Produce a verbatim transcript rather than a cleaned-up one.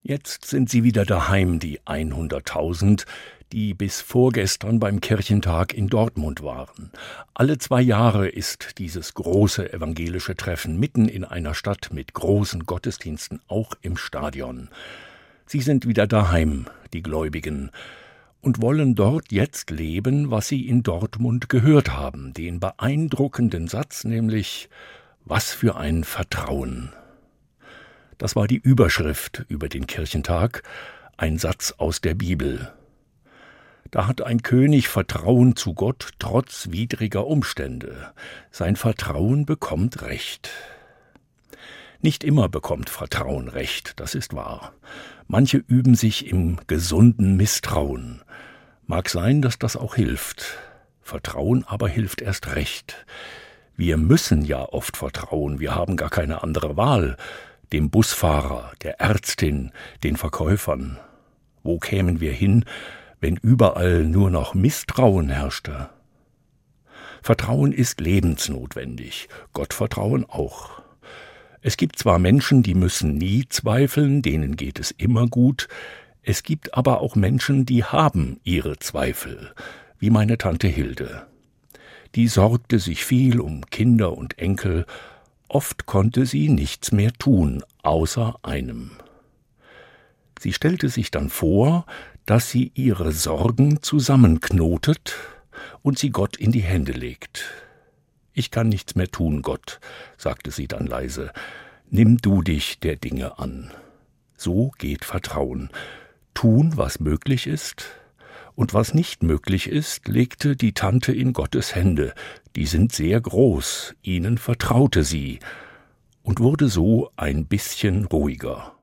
Jetzt sind sie wieder daheim, die hunderttausend, die bis vorgestern beim Kirchentag in Dortmund waren. Alle zwei Jahre ist dieses große evangelische Treffen mitten in einer Stadt mit großen Gottesdiensten, auch im Stadion. Sie sind wieder daheim, die Gläubigen, und wollen dort jetzt leben, was sie in Dortmund gehört haben, den beeindruckenden Satz nämlich: Was für ein Vertrauen! Das war die Überschrift über den Kirchentag, ein Satz aus der Bibel. Da hat ein König Vertrauen zu Gott trotz widriger Umstände. Sein Vertrauen bekommt Recht. Nicht immer bekommt Vertrauen Recht, das ist wahr. Manche üben sich im gesunden Misstrauen. Mag sein, dass das auch hilft. Vertrauen aber hilft erst recht. Wir müssen ja oft vertrauen, wir haben gar keine andere Wahl. Dem Busfahrer, der Ärztin, den Verkäufern. Wo kämen wir hin, wenn überall nur noch Misstrauen herrschte? Vertrauen ist lebensnotwendig, Gottvertrauen auch. Es gibt zwar Menschen, die müssen nie zweifeln, denen geht es immer gut, es gibt aber auch Menschen, die haben ihre Zweifel, wie meine Tante Hilde. Die sorgte sich viel um Kinder und Enkel. Oft konnte sie nichts mehr tun, außer einem. Sie stellte sich dann vor, dass sie ihre Sorgen zusammenknotet und sie Gott in die Hände legt. »Ich kann nichts mehr tun, Gott«, sagte sie dann leise, »nimm du dich der Dinge an.« So geht Vertrauen. Tun, was möglich ist, und was nicht möglich ist, legte die Tante in Gottes Hände. Die sind sehr groß, ihnen vertraute sie und wurde so ein bisschen ruhiger.